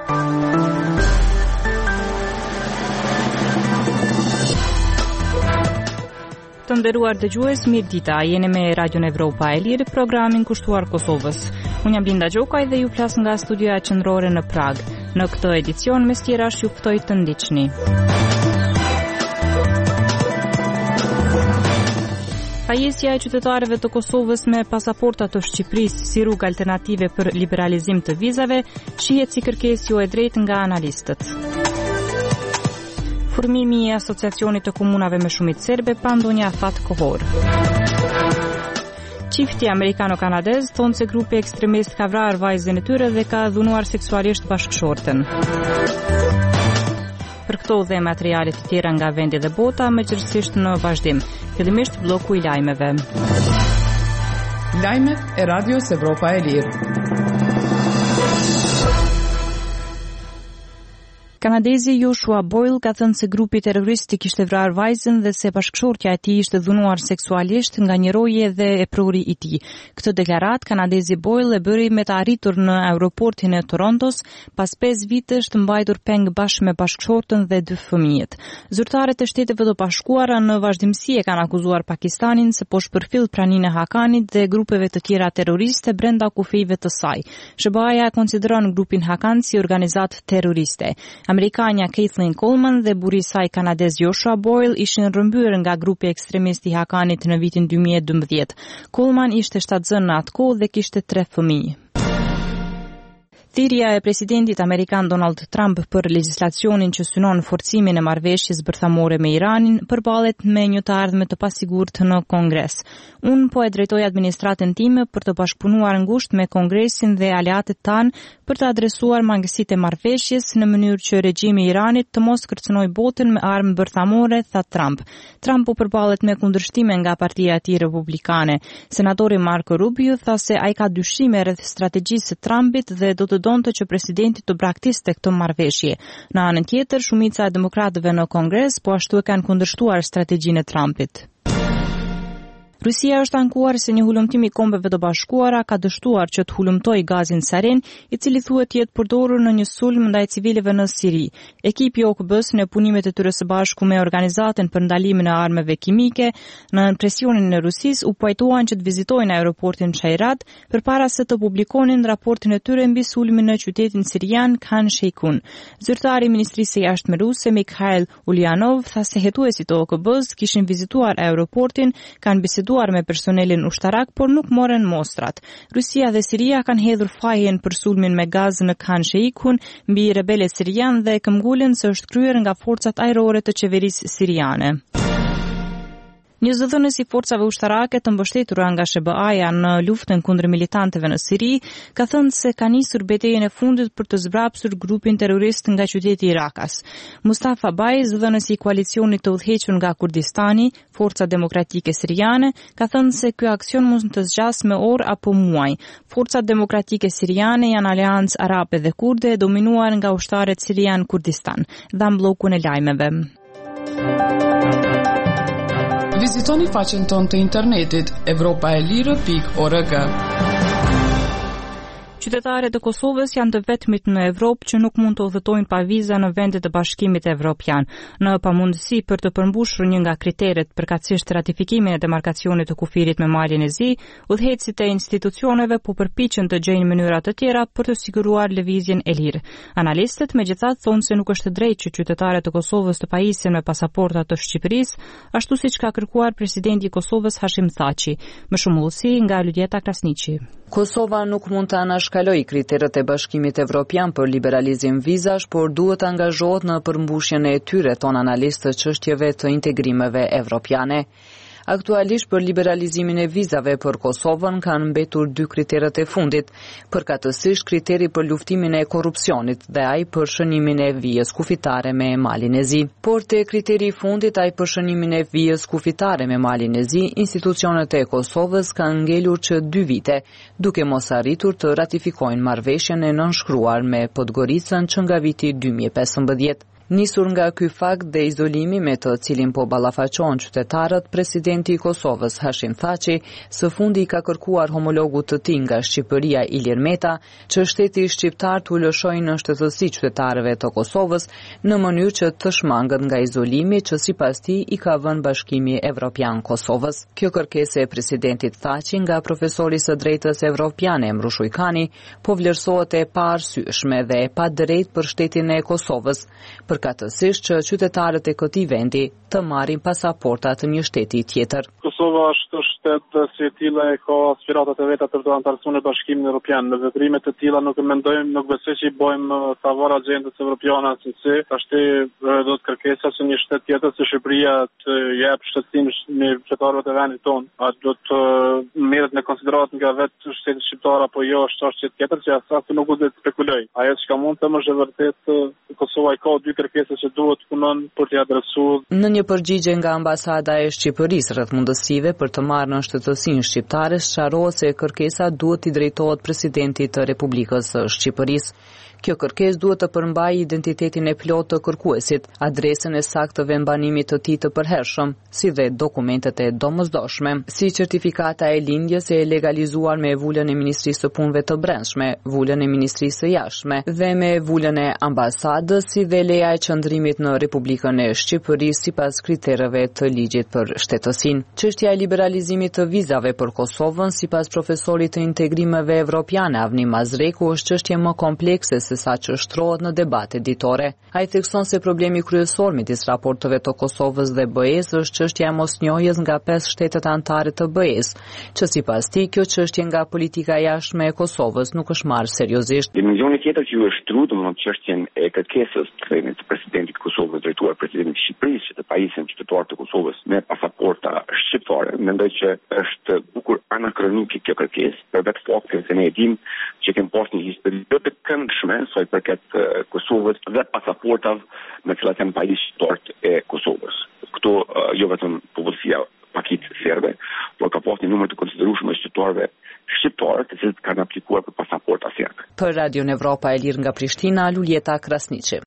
Të nderuar dëgjues, mirë dita, jeni me Radio Evropa e Lirë, programin kushtuar Kosovës. Unë jam Blinda Gjokaj dhe ju flas nga studioja qendrore në Prag. Në këtë edicion, mes tjerash, ju ftoj të ndiqni. Pajisja e qytetarëve të Kosovës me pasaporta të Shqipërisë si rrugë alternative për liberalizim të vizave shihet si kërkesë jo e drejtë nga analistët. Formimi i Asociacionit të Komunave me Shumicë Serbe pa ndonjë afat kohor. Çifti amerikano-kanadez thonë se grupi ekstremist ka vrarë vajzën e tyre dhe ka dhunuar seksualisht bashkëshorten. Për këto dhe materiale të tjera nga vendi dhe bota, megjithësisht në vazhdim. Fillimisht bloku i lajmeve. Lajmet e Radios Evropa e Lirë. Kanadezi Joshua Boyle ka thënë se grupi terrorist i kishte vrarë vajzën dhe se bashkëshortja e tij ishte dhunuar seksualisht nga një roje dhe e pruri i tij. Këtë deklarat kanadezi Boyle e bëri me të arritur në aeroportin e Torontos pas 5 vitesh të mbajtur peng bashkë me bashkëshortën dhe 2 fëmijët. Zyrtarët e Shteteve të Bashkuara në vazhdimsi e kanë akuzuar Pakistanin se po shpërfill praninë e Hakanit dhe grupeve të tjera terroriste brenda kufijve të saj. SBA-ja konsideron grupin Hakan si organizatë terroriste. Amerikanja Kathleen Coleman dhe burri i saj kanadez Joshua Boyle ishin rrëmbyer nga grupi ekstremist i Hakanit në vitin 2012. Coleman ishte shtatzën në atë kohë dhe kishte 3 fëmijë. Thirrja e presidentit amerikan Donald Trump për legjislacionin që synon forcimin e marrëveshjes bërthamore me Iranin përballet me një të ardhme të pasigurt në Kongres. Unë po e drejtoj administratën time për të bashkëpunuar ngushtë me Kongresin dhe aleatët tanë për të adresuar mangësitë e marrëveshjes në mënyrë që regjimi i Iranit të mos kërcënojë botën me armë bërthamore, tha Trump. Trump u përballet me kundërshtime nga partia e tij republikane. Senatori Marco Rubio tha se ai ka dyshime rreth strategjisë së Trumpit dhe do të donte që presidenti të braktiste këtë marrëveshje. Në anën tjetër, shumica e demokratëve në Kongres po ashtu e kanë kundërshtuar strategjinë e Trumpit. Rusia është ankuar se një hulumtim i Kombeve të Bashkuara ka dështuar që të hulumtojë gazin sarin, i cili thuhet jetë përdorur në një sulm ndaj civilëve në Siri. Ekipi i OKB-s në punimet e tyre së bashku me Organizatën për Ndalimin e Armëve Kimike, në presionin e Rusisë, u pajtuan që të vizitojnë aeroportin Shayrat përpara se të publikonin raportin e tyre mbi sulmin në qytetin sirian Khan Sheikhoun. Zyrtari i Ministrisë së Jashtme ruse Mikhail Ulyanov tha se hetuesit e OKB-s kishin vizituar aeroportin, kanë biseduar me personelin ushtarak, por nuk morën mostrat. Rusia dhe Siria kanë hedhur fajin për sulmin me gaz në Khan Sheikhoun mbi rebelët sirian dhe këmbgulën se është kryer nga forcat ajrore të qeverisë siriane. Një zëdhënës i forcave ushtarake të mbështetura nga SBA-ja në luftën kundër militantëve në Siri ka thënë se ka nisur betejën e fundit për të zbrapsur grupin terrorist nga qyteti i Rakas. Mustafa Baj, zëdhënës i koalicionit të udhëhequr nga Kurdistani, Forca Demokratike Siriane, ka thënë se ky aksion mund të zgjasë me orë apo muaj. Forcat Demokratike Siriane janë aleancë arabe dhe kurde e dominuar nga ushtarët sirian Kurdistan. Dham bllokun e lajmeve. Vizitoni faqen tonë të internetit europaelire.org. Qytetarët e Kosovës janë të vetmit në Evropë që nuk mund të udhëtojnë pa viza në vendet e Bashkimit Evropian. Në pamundësi për të përmbushur një nga kriteret përkatësisht ratifikimin e demarkacionit të kufirit me Malin e Zi, udhëheqësit e institucioneve po përpiqen të gjejnë mënyra të tjera për të siguruar lëvizjen e lirë. Analistët megjithatë thonë se nuk është drejtë që qytetarët e Kosovës të pajisen me pasaporta të Shqipërisë, ashtu siç ka kërkuar presidenti i Kosovës Hashim Thaçi. Më shumë ullësi nga Ludieta Krasniqi. Kosova nuk mund të anashkaloj kriteret e Bashkimit Evropian për liberalizim vizash, por duhet angazhohet në përmbushjen e tyre, ton analistët çështjeve të integrimeve evropiane. Aktualisht për liberalizimin e vizave për Kosovën kanë mbetur 2 kriteret e fundit, përkatësisht kriteri për luftimin e korrupsionit dhe ai për shënimin e vijës kufitare me Malin e Zi. Por te kriteri i fundit, ai për shënimin e vijës kufitare me Malin e Zi, institucionet e Kosovës kanë ngelur që 2 vite, duke mos arritur të ratifikojnë marrëveshjen e nënshkruar me Podgoricën që nga viti 2015. Nisur nga ky fakt dhe izolimi me të cilin po ballafaqohen qytetarët, presidenti i Kosovës Hashim Thaçi së fundi ka kërkuar homologut të tij nga Shqipëria Ilir Meta që shteti shqiptar t'u lëshojë në shtetësi qytetarëve të Kosovës në mënyrë që të shmangët nga izolimi që sipas tij i ka vënë Bashkimi Evropian Kosovës. Kjo kërkesë e presidentit Thaçi nga profesori së drejtës evropiane Emru Shujkani po vlerësohet e paarsyeshme dhe e padrejtë për shtetin e Kosovës, përkatësisht që qytetarët e këtij vendi të marrin pasaporta të një shteti tjetër. Kosova është shtet si e tilla e ka aspiratat e veta për të anëtarësuar në Bashkimin Evropian. Në veprime të tilla nuk besoj që i bëjmë favor agjendës evropiane se tashti do të kërkesa se një shtet tjetër se Shqipëria të jep shtetësinë me qytetarëve të vendit tonë. A do të merret në konsideratë nga vetë shteti shqiptar apo jo është çështje tjetër që asnjë nuk do të spekuloj. Ajo që mund të më është vërtet Kosova i ka dy kërkesa që duhet të punon për t'i adresuar. Në një përgjigje nga ambasada e Shqipërisë rreth mundësive për të marrë në shtetësinë shqiptare, sqarohet se kërkesa duhet i drejtohet presidentit të Republikës së Shqipërisë. Kjo kërkesë duhet të përmbajë identitetin e plotë të kërkuesit, adresën e saktë të vendbanimit të tij të përhershëm, si dhe dokumentet e domosdoshme, si certifikata e lindjes e legalizuar me vulën e Ministrisë së Punëve të Brendshme, vulën e Ministrisë së Jashtme dhe me vulën e ambasadës, si dhe leja e qëndrimit në Republikën e Shqipërisë sipas kritereve të ligjit për shtetësinë. Çështja e liberalizimit të vizave për Kosovën, sipas profesorit të integrimeve evropiane Avni Mazreku, është çështje më komplekse se sa që shtrohet në debate ditore. Ai thekson se problemi kryesor midis raporteve të Kosovës dhe BE-s është çështja e mosnjohjes nga 5 shtetet anëtare të BE-s, që sipas tij kjo çështje nga politika jashtme e Kosovës nuk është marrë seriozisht. Dimensioni tjetër që ju është shtrut në çështjen e kërkesës të presidentit të Kosovës drejtuar presidentit të Shqipërisë që të pajisën qytetarët të Kosovës me pasaporta shqiptare, mendoj që është bukur anakronike kjo kërkesë, për vetë faktin se ne e dimë që kemi pasur një histori të këndshme sa i përket Kosovës dhe pasaportave me cilat janë pajisë qytetarët e Kosovës. Këto jo vetëm popullsia pakit serbe, por ka pasur një numër të konsiderueshëm të qytetarëve shqiptarë të cilët kanë aplikuar për pasaporta serbe. Për Radion Evropa e Lirë nga Prishtina, Luljeta Krasniqi.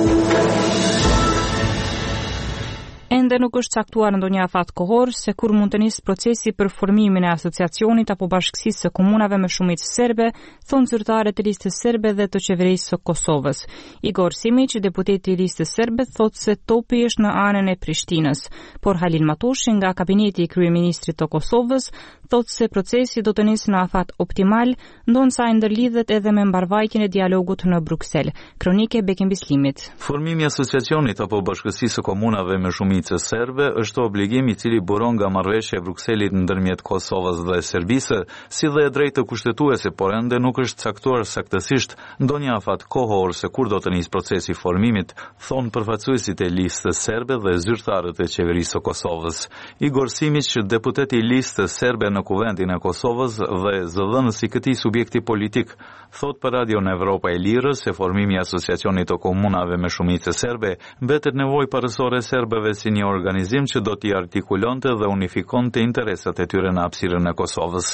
Ende nuk është caktuar ndonjë afat kohor se kur mund të nisë procesi për formimin e asociacionit apo bashkësisë së komunave me shumicë serbe, thonë zyrtarët e listës serbe dhe të qeverisë së Kosovës. Igor Simić, deputeti i listës serbe, thotë se topi është në anën e Prishtinës, por Halil Matoshi nga kabineti i kryeministrit të Kosovës thotë se procesi do të nisë në afat optimal, ndonsa ai ndërlidhet edhe me mbarvajtjen e dialogut në Bruksel. Kronike Bekim Bislimit. Formimi i asociacionit apo bashkësisë së komunave me shumicë serbe është obligim i cili buron nga marrëveshja e Brukselit ndërmjet Kosovës dhe Serbisë, si dhe e drejtë kushtetuese, por ende nuk është caktuar saktësisht ndonjë afat kohor se kur do të nisë procesi i formimit, thonë përfaqësuesit e listës serbe dhe zyrtarët e qeverisë së Kosovës. Igor Simić, deputeti i listës serbe në Kuvendin e Kosovës dhe zëdhënësi i këtij subjekti politik, thot për Radion Evropa e Lirë se formimi i asociacionit të komunave me shumicë serbe mbetet nevojë parësore serbëve si një organizim që do t'i artikulonte dhe unifikonte interesat e tyre në hapësirën e Kosovës.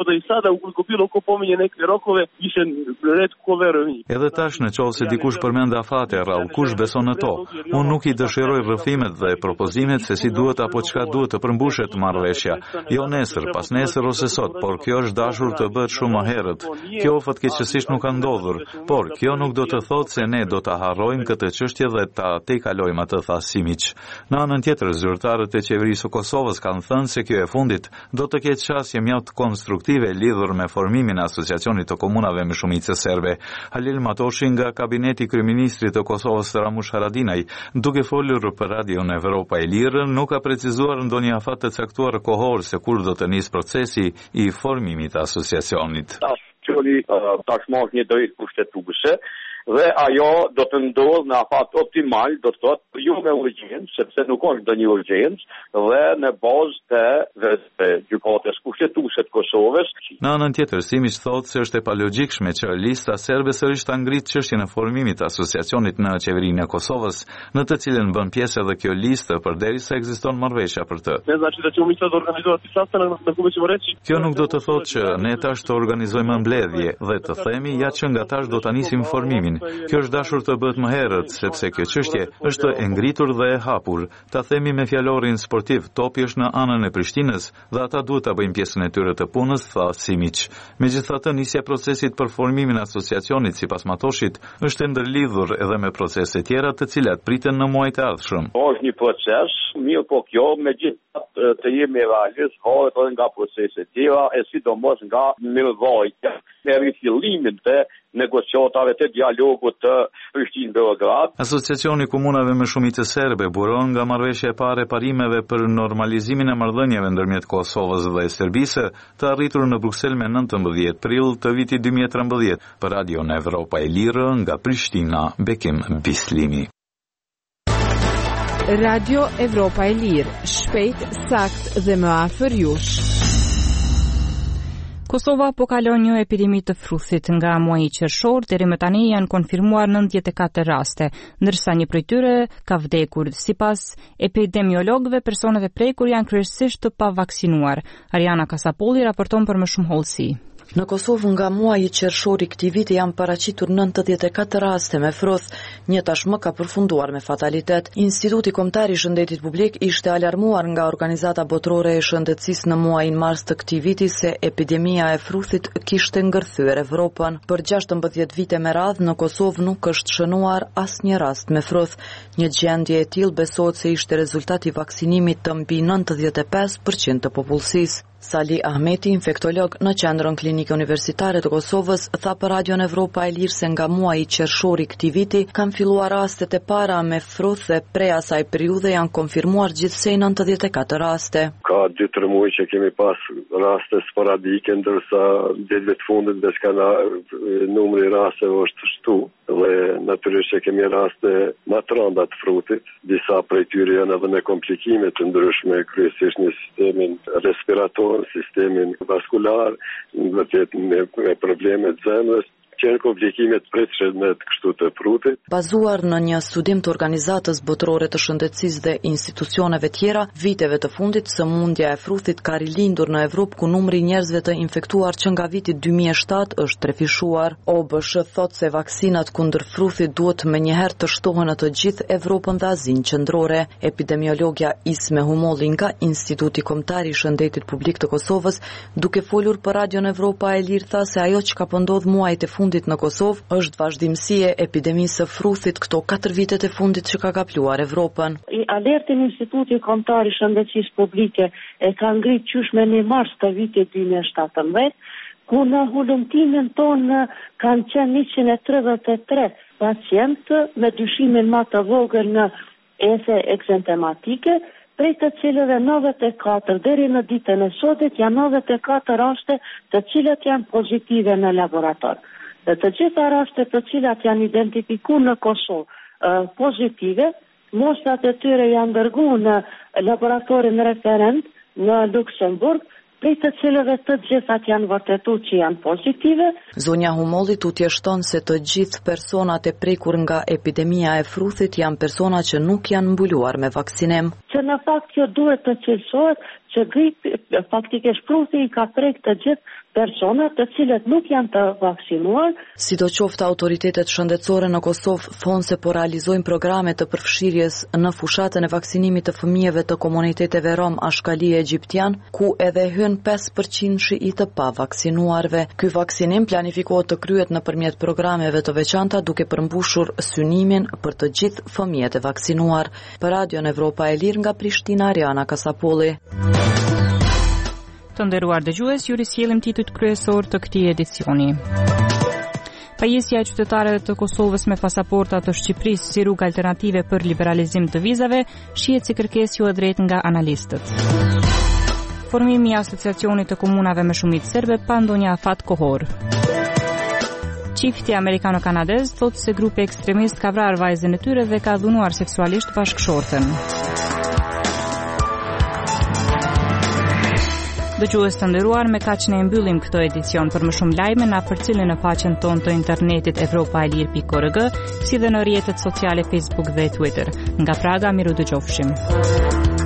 Edhe tash në qovë se dikush përmend afate rrallë, kush beson në to? Unë nuk i dëshiroj rrëfimet dhe propozimet se si duhet apo çka duhet të përmbushet marrëveshja. Jo nesër, pas nesër ose sot, por kjo është dashur të bëhet shumë më herët. Kjo fatkeqësisht nuk ka ndodhur, por kjo nuk do të thotë se ne do ta harrojmë këtë çështje dhe ta tejkalojmë atë, tha Simić. Në anën tjetër, zyrtarët e qeverisë së Kosovës kanë thënë se kjo e fundit do të ketë çështje mjaft konstruktive lidhur me formimin e asociacionit të komunave me shumicë serbe. Halil Matoshi nga kabineti i kryeministrit të Kosovës Ramush Haradinaj, duke folur për Radion Evropa e Lirë, nuk ka precizuar ndonjë afat të caktuar kohor se kur do të nisë procesi i formimit të asociacionit. Tashmë një drejtë kushtetuese dhe ajo do të ndodhë në afat optimal, do të thotë jo me urgjencë, sepse nuk është ndonjë urgjencë, dhe në bazë të gjykatës kushtetuese të Kosovës. Në anën tjetër, Simić thotë se është e palogjikshme që lista serbe sërish ta ngritë çështjen e formimit të asociacionit në qeverinë e Kosovës, në të cilën bën pjesë edhe kjo listë përderisa ekziston marrëveshja për të. Kjo nuk do të thotë që ne tash të organizojmë mbledhje dhe të themi ja që nga tash do ta nisim formimin. Prishtinë. Kjo është dashur të bëhet më herët, sepse kjo çështje është e ngritur dhe e hapur. Ta themi me fjalorin sportiv, topi është në anën e Prishtinës dhe ata duhet ta bëjnë pjesën e tyre të punës, tha Simić. Megjithatë, nisja e procesit për formimin e asociacionit sipas Matoshit është e ndërlidhur edhe me procese tjera të cilat priten në muajt e ardhshëm. Është një proces, mirë po kjo megjithatë të jemi realistë, horët nga procese tjera e sidomos nga mirëvojtja me rifillimin të negociatave të dialogut të Prishtinë-Beograd. Asociacioni Komunave me Shumicë Serbe buron nga marrëveshja e parë e parimeve për normalizimin e marrëdhënieve ndërmjet Kosovës dhe Serbisë, të arritur në Bruksel me 19 prill të vitit 2013. Për Radio në Evropa e Lirë nga Prishtina, Bekim Bislimi. Radio Evropa e Lirë, shpejt, sakt dhe më afër jush. Kosova po kalon një epidemi të fruthit. Nga muaji qershor deri më tani janë konfirmuar 94 raste, ndërsa një prej tyre ka vdekur. Sipas epidemiologëve, personat e prekur janë kryesisht të pavaksinuar. Ariana Kasapolli raporton për më shumë hollësi. Në Kosovë nga muaji qershor i këtij viti janë paraqitur 94 raste me froth, një tashmë ka përfunduar me fatalitet. Instituti Kombëtar i Shëndetit Publik ishte alarmuar nga Organizata Botërore e Shëndetësisë në muajin mars të këtij viti se epidemia e fruthit kishte ngërthyer Evropën. Për 16 vite me radhë në Kosovë nuk është shënuar asnjë rast me froth. Një gjendje e tillë besohet se ishte rezultati i vaksinimit të mbi 95% të popullsisë. Sali Ahmeti, infektolog në Qendrën Klinike Universitare të Kosovës, tha për Radio Evropa e Lirë se nga muaji qershor i këtij viti kanë filluar rastet e para me fruth dhe prej asaj periudhe janë konfirmuar gjithsej 94 raste. Ka 2-3 muaj që kemi pas raste sporadike, ndërsa ditëve të fundit veç ka numri i rasteve është shtu dhe natyrisht që kemi raste më të rënda të frutit. Disa prej tyre janë edhe me komplikime të ndryshme, kryesisht në sistemin respirator, sistemin vaskular, me probleme të zemrës, që janë komplikimet pritshme të kështu të frutit. Bazuar në një studim të Organizatës Botërore të Shëndetësisë dhe institucioneve tjera, viteve të fundit sëmundja e frutit ka rilindur në Evropë, ku numri i njerëzve të infektuar që nga viti 2007 është trefishuar. OBSH thot se vaksinat kundër frutit duhet menjëherë të shtohen në të gjithë Evropën dhe Azinë Qendrore. Epidemiologja Isme Humolli nga Instituti Kombëtar i Shëndetit Publik të Kosovës, duke folur për Radio Evropa e Lirë, tha se ajo që ka ndodhur muajit e fundit në Kosovë është vazhdimsi e epidemisë së fruthit këto 4 vitet e fundit që ka kapluar Evropën. Alertin Instituti Kombëtar i Shëndetësisë Publike e ka ngritur qysh me 1 mars të vitit 2017, ku në hulumtimin tonë kanë qenë 133 pacientë me dyshimin më të vogël në ese eksentematike, prej të cilëve 94 deri në ditën e sotit janë 94 raste të cilat janë pozitive në laborator. Dhe të gjitha rastet të cilat janë identifikuar në Kosovë pozitive, mostrat e tyre janë dërguar në laboratorin referent në Luksemburg, prej të cilëve të gjithat janë vërtetuar që janë pozitive. Zonja Humolli tutjeshton se të gjithë personat e prekur nga epidemia e fruthit janë persona që nuk janë mbuluar me vaksinim. Që në fakt kjo duhet të cilësohet që faktikisht fruthi i ka prek të gjithë personat të cilët nuk janë të vaksinuar. Sidoqoftë autoritetet shëndetësore në Kosovë thonë se po realizojnë programe të përfshirjes në fushatën e vaksinimit të fëmijëve të komuniteteve rom ashkali egjiptian, ku edhe hyn 5% i të pavaksinuarve. Ky vaksinim planifikohet të kryhet nëpërmjet programeve të veçanta duke përmbushur synimin për të gjithë fëmijët e vaksinuar. Për Radio Evropa e Lirë nga Prishtina, Ariana Kasapolli. Të nderuar dëgjues, ju risjellim titujt kryesor të këtij edicioni. Pajisja e qytetarëve të Kosovës me pasaporta të Shqipërisë si rrugë alternative për liberalizim të vizave shihet si kërkesë e drejtë nga analistët. Formimi i asociacionit të komunave me shumicë serbe pa ndonjë afat kohor. Çifti amerikano-kanadez thotë se grupi ekstremist ka vrarë vajzën e tyre dhe ka dhunuar seksualisht bashkëshortën. Dëgjues të nderuar, me kaq ne mbyllim këtë edicion. Për më shumë lajme na përcjellni në faqen tonë të internetit evropaelir.org, si dhe në rrjetet sociale Facebook dhe Twitter. Nga Praga, miru dëgjofshim.